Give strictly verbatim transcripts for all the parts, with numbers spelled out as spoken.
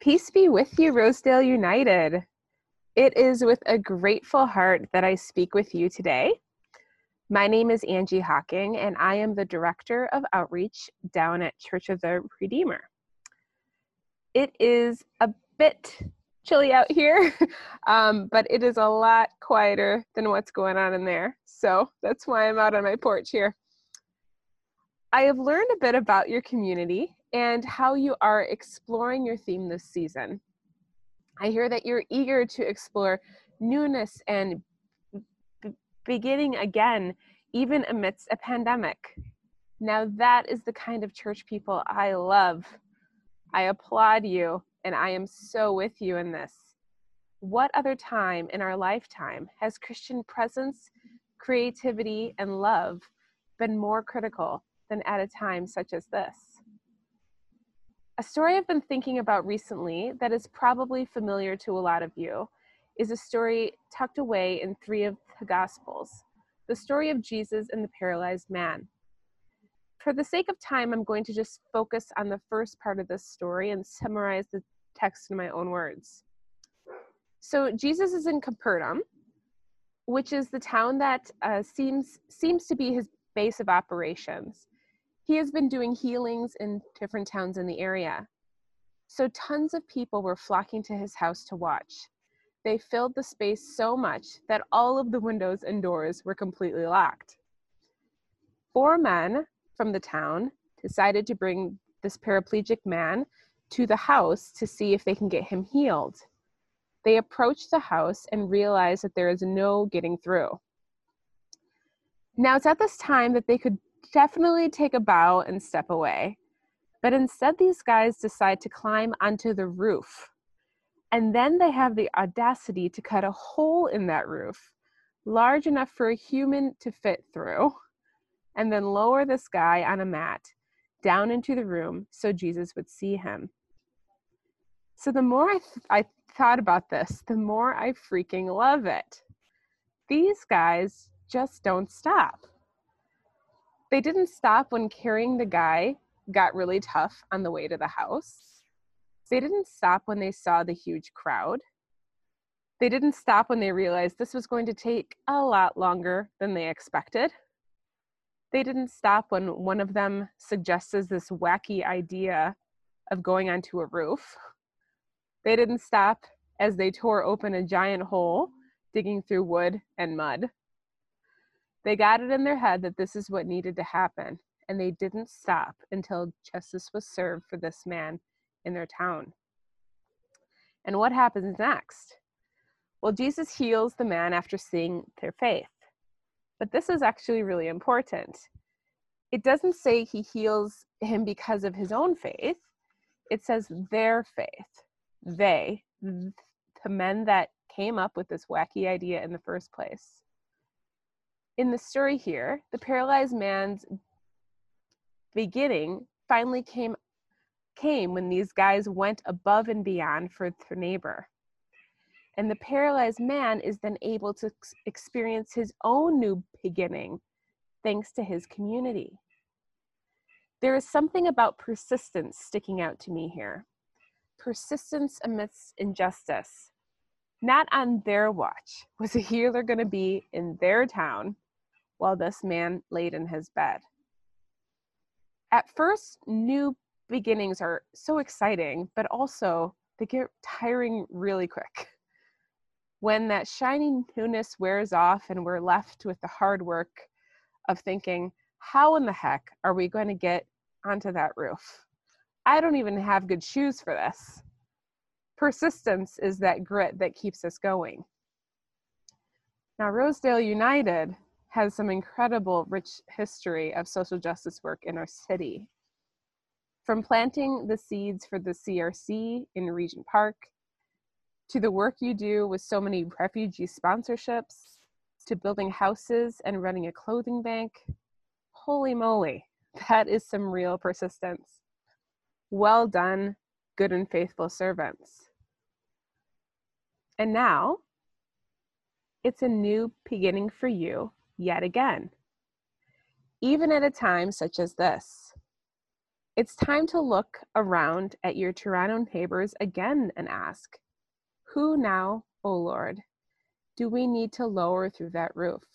Peace be with you, Rosedale United. It is with a grateful heart that I speak with you today. My name is Angie Hocking, and I am the Director of Outreach down at Church of the Redeemer. It is a bit chilly out here, um, but it is a lot quieter than what's going on in there. So that's why I'm out on my porch here. I have learned a bit about your community and how you are exploring your theme this season. I hear that you're eager to explore newness and b- beginning again, even amidst a pandemic. Now that is the kind of church people I love. I applaud you, and I am so with you in this. What other time in our lifetime has Christian presence, creativity, and love been more critical than at a time such as this? A story I've been thinking about recently that is probably familiar to a lot of you is a story tucked away in three of the Gospels, the story of Jesus and the paralyzed man. For the sake of time, I'm going to just focus on the first part of this story and summarize the text in my own words. So Jesus is in Capernaum, which is the town that uh, seems seems to be his base of operations. He has been doing healings in different towns in the area. So tons of people were flocking to his house to watch. They filled the space so much that all of the windows and doors were completely locked. Four men from the town decided to bring this paraplegic man to the house to see if they can get him healed. They approached the house and realized that there is no getting through. Now it's at this time that they could definitely take a bow and step away. But instead, these guys decide to climb onto the roof. And then they have the audacity to cut a hole in that roof, large enough for a human to fit through, and then lower this guy on a mat down into the room so Jesus would see him. So the more I, th- I thought about this, the more I freaking love it. These guys just don't stop. They didn't stop when carrying the guy got really tough on the way to the house. They didn't stop when they saw the huge crowd. They didn't stop when they realized this was going to take a lot longer than they expected. They didn't stop when one of them suggested this wacky idea of going onto a roof. They didn't stop as they tore open a giant hole, digging through wood and mud. They got it in their head that this is what needed to happen, and they didn't stop until justice was served for this man in their town. And what happens next? Well, Jesus heals the man after seeing their faith. But this is actually really important. It doesn't say he heals him because of his own faith. It says their faith. They, the men that came up with this wacky idea in the first place. In the story here, the paralyzed man's beginning finally came, came when these guys went above and beyond for their neighbor. And the paralyzed man is then able to ex- experience his own new beginning thanks to his community. There is something about persistence sticking out to me here. Persistence amidst injustice. Not on their watch was a healer going to be in their town while this man laid in his bed. At first, new beginnings are so exciting, but also they get tiring really quick. When that shiny newness wears off and we're left with the hard work of thinking, how in the heck are we going to get onto that roof? I don't even have good shoes for this. Persistence is that grit that keeps us going. Now, Rosedale United has some incredible rich history of social justice work in our city. From planting the seeds for the C R C in Regent Park, to the work you do with so many refugee sponsorships, to building houses and running a clothing bank. Holy moly, that is some real persistence. Well done, good and faithful servants. And now, it's a new beginning for you yet again, even at a time such as this. It's time to look around at your Toronto neighbors again and ask, who now, O Lord, do we need to lower through that roof?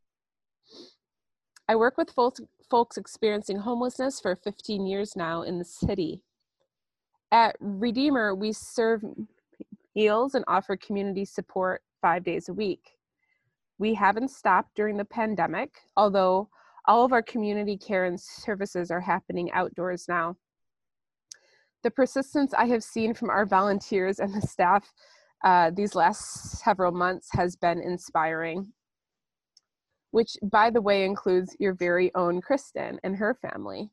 I work with folks, folks experiencing homelessness for fifteen years now in the city. At Redeemer, we serve meals and offer community support five days a week. We haven't stopped during the pandemic, although all of our community care and services are happening outdoors now. The persistence I have seen from our volunteers and the staff uh, these last several months has been inspiring, which, by the way, includes your very own Kristen and her family.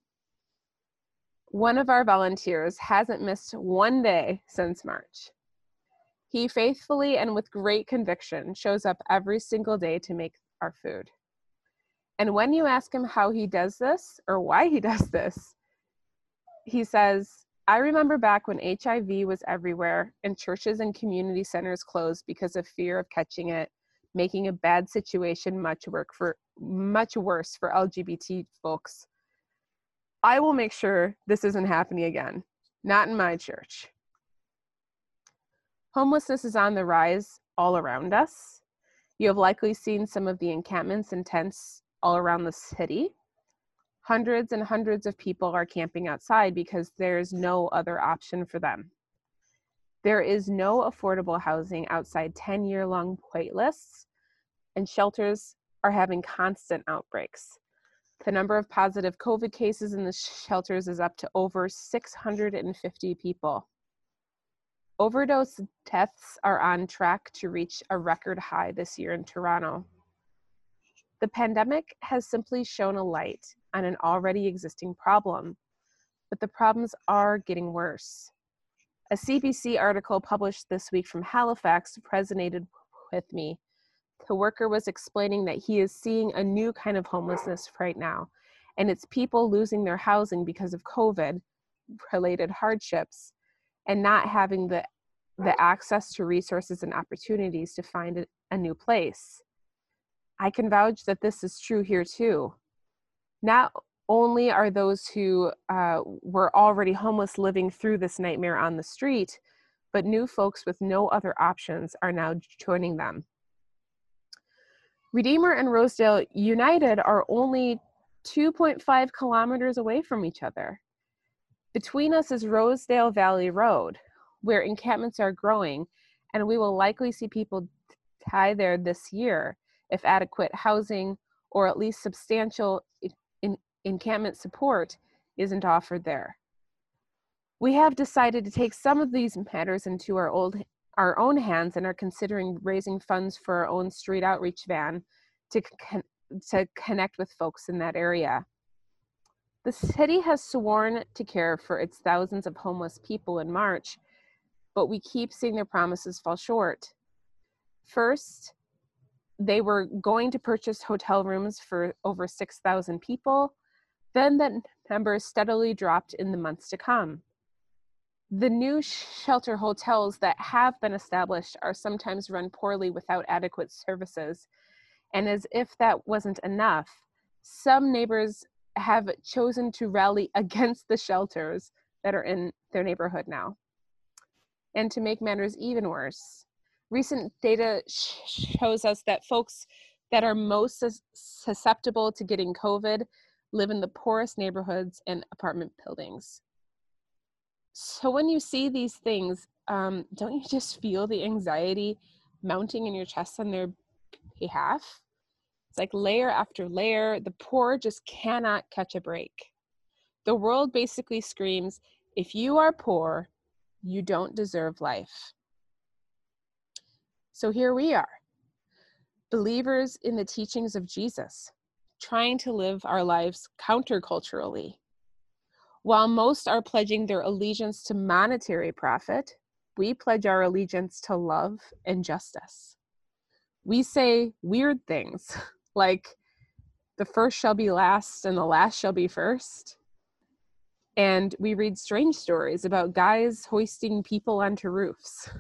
One of our volunteers hasn't missed one day since March. He faithfully and with great conviction shows up every single day to make our food. And when you ask him how he does this or why he does this, he says, I remember back when H I V was everywhere and churches and community centers closed because of fear of catching it, making a bad situation much work for much worse for L G B T folks. I will make sure this isn't happening again, not in my church. Homelessness is on the rise all around us. You have likely seen some of the encampments and tents all around the city. Hundreds and hundreds of people are camping outside because there's no other option for them. There is no affordable housing outside ten-year-long wait lists, and shelters are having constant outbreaks. The number of positive COVID cases in the shelters is up to over six hundred fifty people. Overdose deaths are on track to reach a record high this year in Toronto. The pandemic has simply shown a light on an already existing problem, but the problems are getting worse. A C B C article published this week from Halifax resonated with me. The worker was explaining that he is seeing a new kind of homelessness right now, and it's people losing their housing because of COVID-related hardships and not having the, the access to resources and opportunities to find a, a new place. I can vouch that this is true here too. Not only are those who uh, were already homeless living through this nightmare on the street, but new folks with no other options are now joining them. Redeemer and Rosedale United are only two point five kilometers away from each other. Between us is Rosedale Valley Road, where encampments are growing, and we will likely see people die there this year if adequate housing or at least substantial in encampment support isn't offered there. We have decided to take some of these matters into our old our own hands and are considering raising funds for our own street outreach van to, con to connect with folks in that area. The city has sworn to care for its thousands of homeless people in March, but we keep seeing their promises fall short. First, they were going to purchase hotel rooms for over six thousand people. Then that number steadily dropped in the months to come. The new shelter hotels that have been established are sometimes run poorly without adequate services. And as if that wasn't enough, some neighbors have chosen to rally against the shelters that are in their neighborhood now. And to make matters even worse, recent data shows us that folks that are most susceptible to getting COVID live in the poorest neighborhoods and apartment buildings. So when you see these things, um, don't you just feel the anxiety mounting in your chest on their behalf? It's like layer after layer. The poor just cannot catch a break. The world basically screams, if you are poor, you don't deserve life. So here we are, believers in the teachings of Jesus, trying to live our lives counterculturally. While most are pledging their allegiance to monetary profit, we pledge our allegiance to love and justice. We say weird things like the first shall be last and the last shall be first. And we read strange stories about guys hoisting people onto roofs.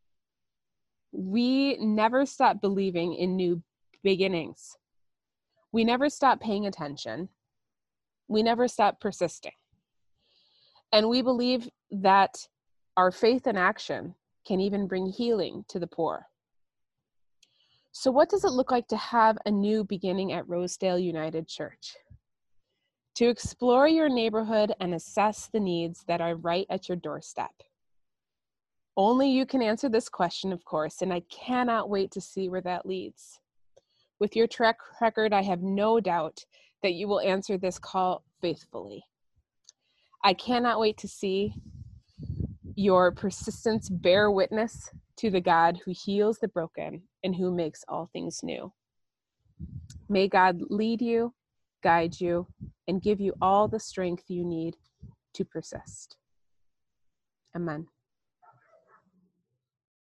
We never stop believing in new beginnings. We never stop paying attention. We never stop persisting. And we believe that our faith in action can even bring healing to the poor. So what does it look like to have a new beginning at Rosedale United Church? To explore your neighborhood and assess the needs that are right at your doorstep. Only you can answer this question, of course, and I cannot wait to see where that leads. With your track record, I have no doubt that you will answer this call faithfully. I cannot wait to see your persistence bear witness to the God who heals the broken and who makes all things new. May God lead you, guide you, and give you all the strength you need to persist. Amen.